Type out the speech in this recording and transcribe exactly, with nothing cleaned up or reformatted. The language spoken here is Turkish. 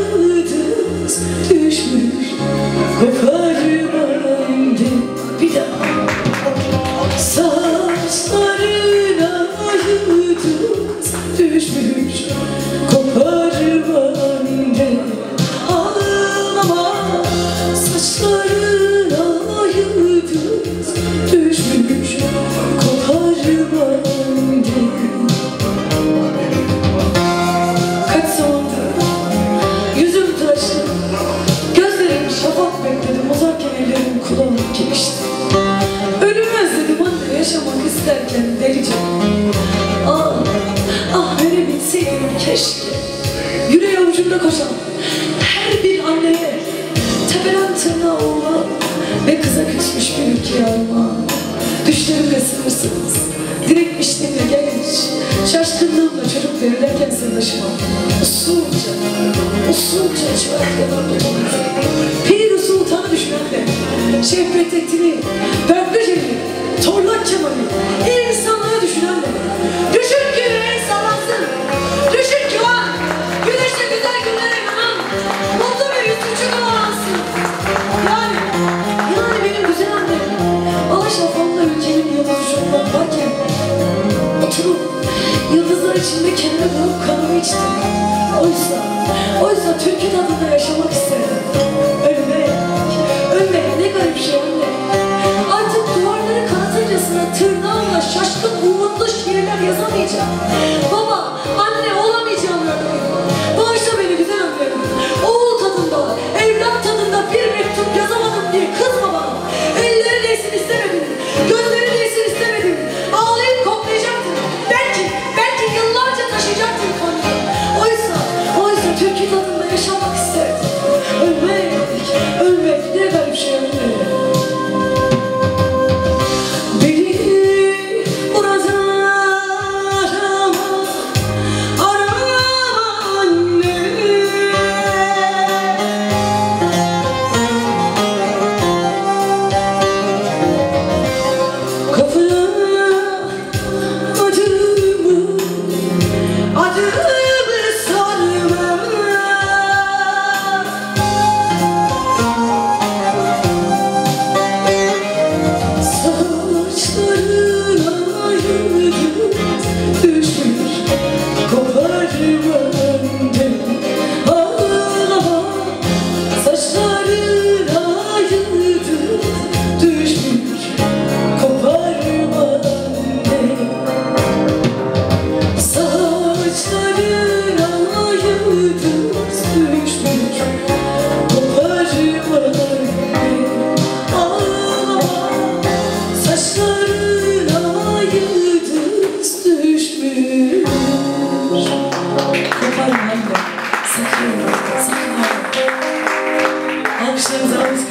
yıldız düşmüş koparmayınca bir daha saçlarına yıldız düşmüş koparmayınca ağlama saçlarına yıldız düşmüş koparmayınca. Kaç zamandır yüzüm tıraşlı, gözlerim şafak bekledim, uzarken ellerim kulağıma girişti. Ölümü özledim anne, yaşamak isterken delice. Ah, ah verebilseydim keşke. Yüreği avucumda koşan her bir anneye, tepeden tırnağa oğlan ve kıza küsmüş bir ülkeye armağan. Düşlerimle sınırsız, direkmişliğimle genç, şaşkınlığımla çocuk verirlerken sırdaşıma usulca, usulca çıraklarına dokunur. Pir Sultan'ı düşmekle, Şehvet Ettin'i, Berkliceli, Torlak Kemal'i, insanlığı düşünenle, düşün ki yüreği sallansın, düşün ki o an, güneşte güzel günlere inanan, mutlu bir yüzücü kavalansın. Yani, yani benim güzel annem, Alaşafon'la ülkenin yıldız uçurmak varken, oturup yıldızlar içinde kendime vurup kanımı içtim. Oysa, oysa Türk'ün adında yaşamak isterim. Ölmek, ölmek ne garip şey anne. Artık duvarları kanatırcasına tırnağımla şaşkın umutlu şiirler yazamayacağım. Baba, anne,